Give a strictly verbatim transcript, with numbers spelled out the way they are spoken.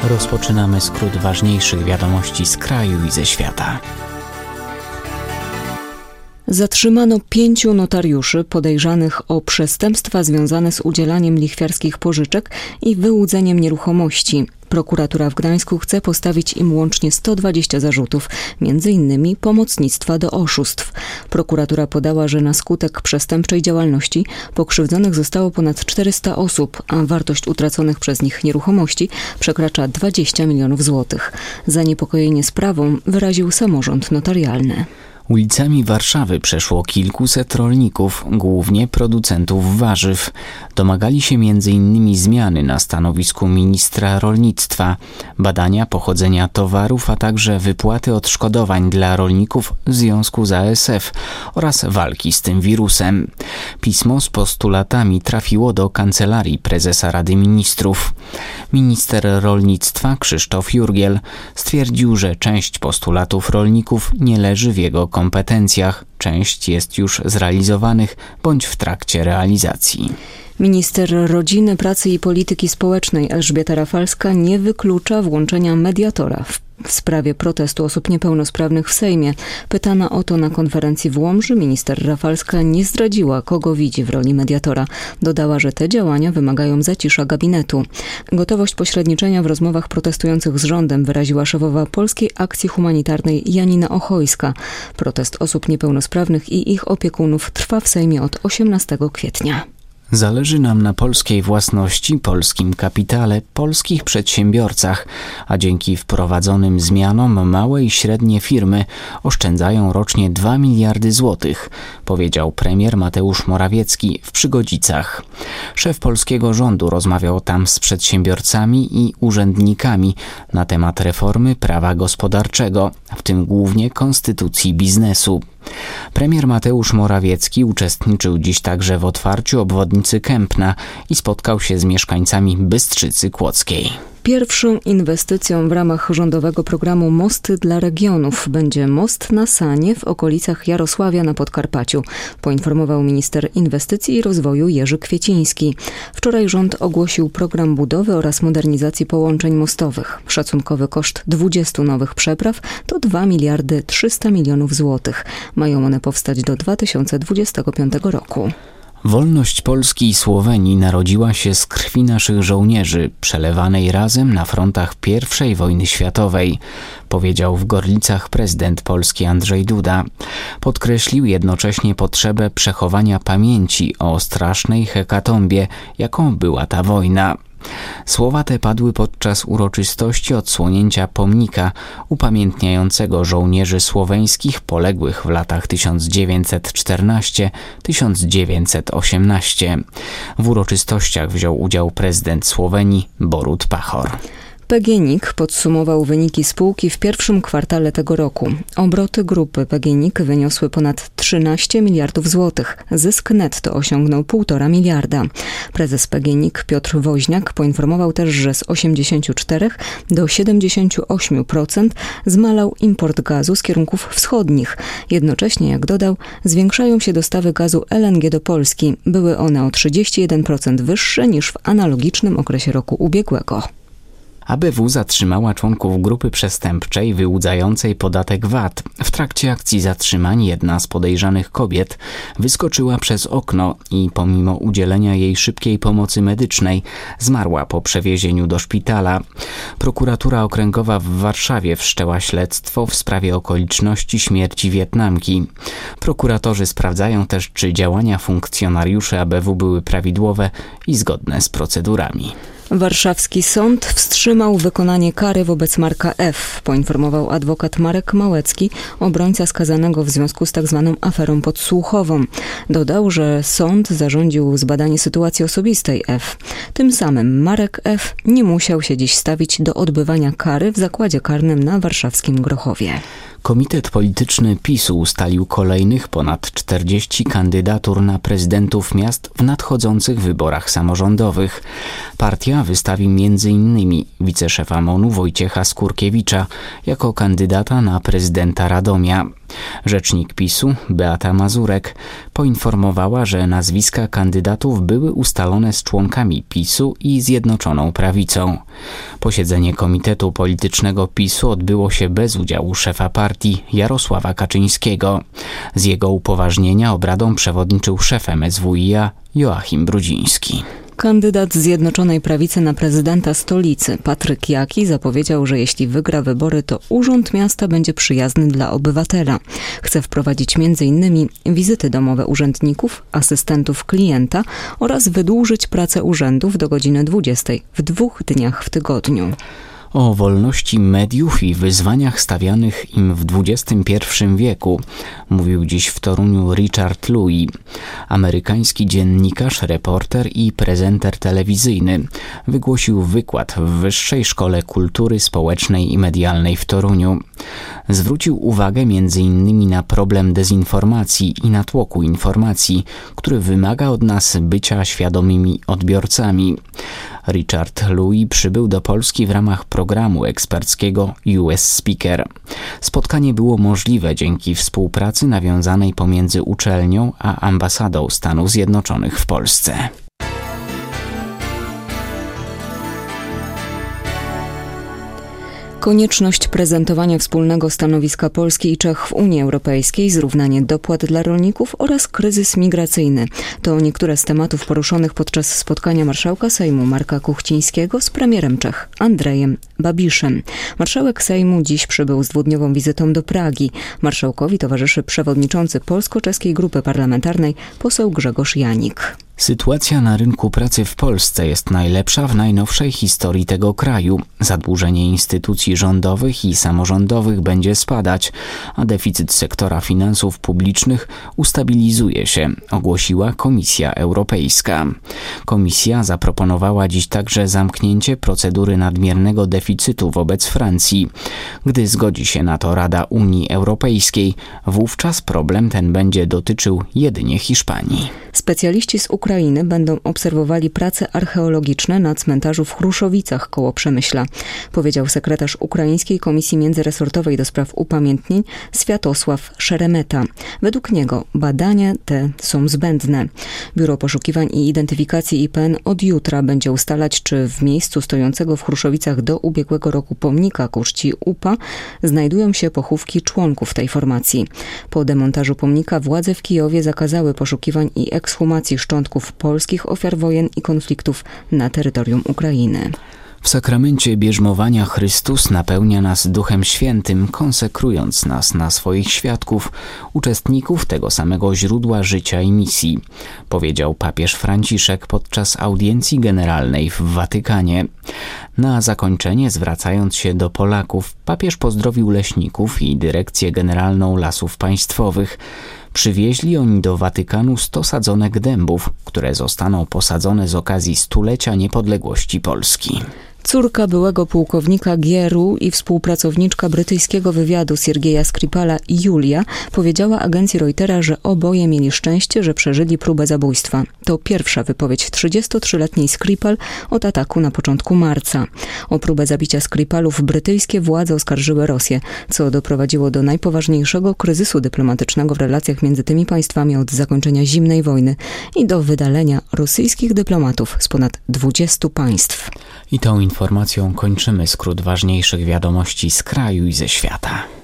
Rozpoczynamy skrót ważniejszych wiadomości z kraju i ze świata. Zatrzymano pięciu notariuszy podejrzanych o przestępstwa związane z udzielaniem lichwiarskich pożyczek i wyłudzeniem nieruchomości. Prokuratura w Gdańsku chce postawić im łącznie sto dwadzieścia zarzutów, między innymi pomocnictwa do oszustw. Prokuratura podała, że na skutek przestępczej działalności pokrzywdzonych zostało ponad czterysta osób, a wartość utraconych przez nich nieruchomości przekracza dwadzieścia milionów złotych. Zaniepokojenie sprawą wyraził samorząd notarialny. Ulicami Warszawy przeszło kilkuset rolników, głównie producentów warzyw. Domagali się między innymi zmiany na stanowisku ministra rolnictwa, badania pochodzenia towarów, a także wypłaty odszkodowań dla rolników w związku z A S F oraz walki z tym wirusem. Pismo z postulatami trafiło do Kancelarii Prezesa Rady Ministrów. Minister rolnictwa Krzysztof Jurgiel stwierdził, że część postulatów rolników nie leży w jego kompetencjach, część jest już zrealizowanych bądź w trakcie realizacji. Minister Rodziny, Pracy i Polityki Społecznej Elżbieta Rafalska nie wyklucza włączenia mediatora w W sprawie protestu osób niepełnosprawnych w Sejmie. Pytana o to na konferencji w Łomży, minister Rafalska nie zdradziła, kogo widzi w roli mediatora. Dodała, że te działania wymagają zacisza gabinetu. Gotowość pośredniczenia w rozmowach protestujących z rządem wyraziła szefowa Polskiej Akcji Humanitarnej Janina Ochojska. Protest osób niepełnosprawnych i ich opiekunów trwa w Sejmie od osiemnastego kwietnia. Zależy nam na polskiej własności, polskim kapitale, polskich przedsiębiorcach, a dzięki wprowadzonym zmianom małe i średnie firmy oszczędzają rocznie dwa miliardy złotych, powiedział premier Mateusz Morawiecki w Przygodzicach. Szef polskiego rządu rozmawiał tam z przedsiębiorcami i urzędnikami na temat reformy prawa gospodarczego, w tym głównie konstytucji biznesu. Premier Mateusz Morawiecki uczestniczył dziś także w otwarciu obwodnicy Kępna i spotkał się z mieszkańcami Bystrzycy Kłodzkiej. Pierwszą inwestycją w ramach rządowego programu Mosty dla Regionów będzie most na Sanie w okolicach Jarosławia na Podkarpaciu, poinformował minister inwestycji i rozwoju Jerzy Kwieciński. Wczoraj rząd ogłosił program budowy oraz modernizacji połączeń mostowych. Szacunkowy koszt dwudziestu nowych przepraw to dwa miliardy trzysta milionów złotych. Mają one powstać do dwa tysiące dwudziestego piątego roku. Wolność Polski i Słowenii narodziła się z krwi naszych żołnierzy, przelewanej razem na frontach pierwszej wojny światowej, powiedział w Gorlicach prezydent Polski Andrzej Duda. Podkreślił jednocześnie potrzebę przechowania pamięci o strasznej hekatombie, jaką była ta wojna. Słowa te padły podczas uroczystości odsłonięcia pomnika upamiętniającego żołnierzy słoweńskich poległych w latach tysiąc dziewięćset czternastego do tysiąc dziewięćset osiemnastego. W uroczystościach wziął udział prezydent Słowenii Borut Pahor. P G N I K podsumował wyniki spółki w pierwszym kwartale tego roku. Obroty grupy P G N I K wyniosły ponad trzynaście miliardów złotych. Zysk netto osiągnął półtora miliarda. Prezes P G N I K Piotr Woźniak poinformował też, że z osiemdziesięciu czterech do siedemdziesięciu ośmiu procent zmalał import gazu z kierunków wschodnich. Jednocześnie, jak dodał, zwiększają się dostawy gazu L N G do Polski. Były one o trzydzieści jeden procent wyższe niż w analogicznym okresie roku ubiegłego. A B W zatrzymała członków grupy przestępczej wyłudzającej podatek V A T. W trakcie akcji zatrzymań jedna z podejrzanych kobiet wyskoczyła przez okno i pomimo udzielenia jej szybkiej pomocy medycznej zmarła po przewiezieniu do szpitala. Prokuratura Okręgowa w Warszawie wszczęła śledztwo w sprawie okoliczności śmierci Wietnamki. Prokuratorzy sprawdzają też, czy działania funkcjonariuszy A B W były prawidłowe i zgodne z procedurami. Warszawski sąd wstrzymał wykonanie kary wobec Marka F., poinformował adwokat Marek Małecki, obrońca skazanego w związku z tzw. aferą podsłuchową. Dodał, że sąd zarządził zbadanie sytuacji osobistej F. Tym samym Marek F. nie musiał się dziś stawić do odbywania kary w zakładzie karnym na warszawskim Grochowie. Komitet polityczny PiS-u ustalił kolejnych ponad czterdzieści kandydatur na prezydentów miast w nadchodzących wyborach samorządowych. Partia wystawi między innymi wiceszefa M O N-u Wojciecha Skurkiewicza jako kandydata na prezydenta Radomia. Rzecznik PiSu, Beata Mazurek, poinformowała, że nazwiska kandydatów były ustalone z członkami PiSu i Zjednoczoną Prawicą. Posiedzenie Komitetu Politycznego PiSu odbyło się bez udziału szefa partii Jarosława Kaczyńskiego. Z jego upoważnienia obradom przewodniczył szef M S W i a Joachim Brudziński. Kandydat Zjednoczonej Prawicy na prezydenta stolicy, Patryk Jaki, zapowiedział, że jeśli wygra wybory, to urząd miasta będzie przyjazny dla obywatela. Chce wprowadzić między innymi wizyty domowe urzędników, asystentów klienta oraz wydłużyć pracę urzędów do godziny dwudziestej w dwóch dniach w tygodniu. O wolności mediów i wyzwaniach stawianych im w dwudziestym pierwszym wieku mówił dziś w Toruniu Richard Louis, amerykański dziennikarz, reporter i prezenter telewizyjny. Wygłosił wykład w Wyższej Szkole Kultury Społecznej i Medialnej w Toruniu. Zwrócił uwagę między innymi na problem dezinformacji i natłoku informacji, który wymaga od nas bycia świadomymi odbiorcami. Richard Louis przybył do Polski w ramach programu eksperckiego U S Speaker. Spotkanie było możliwe dzięki współpracy nawiązanej pomiędzy uczelnią a ambasadą Stanów Zjednoczonych w Polsce. Konieczność prezentowania wspólnego stanowiska Polski i Czech w Unii Europejskiej, zrównanie dopłat dla rolników oraz kryzys migracyjny. To niektóre z tematów poruszonych podczas spotkania marszałka Sejmu Marka Kuchcińskiego z premierem Czech Andrejem Babišem. Marszałek Sejmu dziś przybył z dwudniową wizytą do Pragi. Marszałkowi towarzyszy przewodniczący Polsko-Czeskiej Grupy Parlamentarnej poseł Grzegorz Janik. Sytuacja na rynku pracy w Polsce jest najlepsza w najnowszej historii tego kraju. Zadłużenie instytucji rządowych i samorządowych będzie spadać, a deficyt sektora finansów publicznych ustabilizuje się, ogłosiła Komisja Europejska. Komisja zaproponowała dziś także zamknięcie procedury nadmiernego deficytu wobec Francji. Gdy zgodzi się na to Rada Unii Europejskiej, wówczas problem ten będzie dotyczył jedynie Hiszpanii. Specjaliści z Ukrainy będą obserwowali prace archeologiczne na cmentarzu w Chruszowicach koło Przemyśla, powiedział sekretarz Ukraińskiej Komisji Międzyresortowej do spraw upamiętnień Światosław Szeremeta. Według niego badania te są zbędne. Biuro Poszukiwań i Identyfikacji I P N od jutra będzie ustalać, czy w miejscu stojącego w Chruszowicach do ubiegłego roku pomnika ku czci U P A znajdują się pochówki członków tej formacji. Po demontażu pomnika władze w Kijowie zakazały poszukiwań i ekshumacji szczątków polskich ofiar wojen i konfliktów na terytorium Ukrainy. W sakramencie bierzmowania Chrystus napełnia nas Duchem Świętym, konsekrując nas na swoich świadków, uczestników tego samego źródła życia i misji, powiedział papież Franciszek podczas audiencji generalnej w Watykanie. Na zakończenie, zwracając się do Polaków, papież pozdrowił leśników i Dyrekcję Generalną Lasów Państwowych. Przywieźli oni do Watykanu sto sadzonek dębów, które zostaną posadzone z okazji stulecia niepodległości Polski. Córka byłego pułkownika G R U i współpracowniczka brytyjskiego wywiadu Siergieja Skripala, Julia, powiedziała agencji Reutera, że oboje mieli szczęście, że przeżyli próbę zabójstwa. To pierwsza wypowiedź trzydziestotrzyletniej Skripal od ataku na początku marca. O próbę zabicia Skripalów brytyjskie władze oskarżyły Rosję, co doprowadziło do najpoważniejszego kryzysu dyplomatycznego w relacjach między tymi państwami od zakończenia zimnej wojny i do wydalenia rosyjskich dyplomatów z ponad dwudziestu państw. I tą informacją kończymy skrót ważniejszych wiadomości z kraju i ze świata.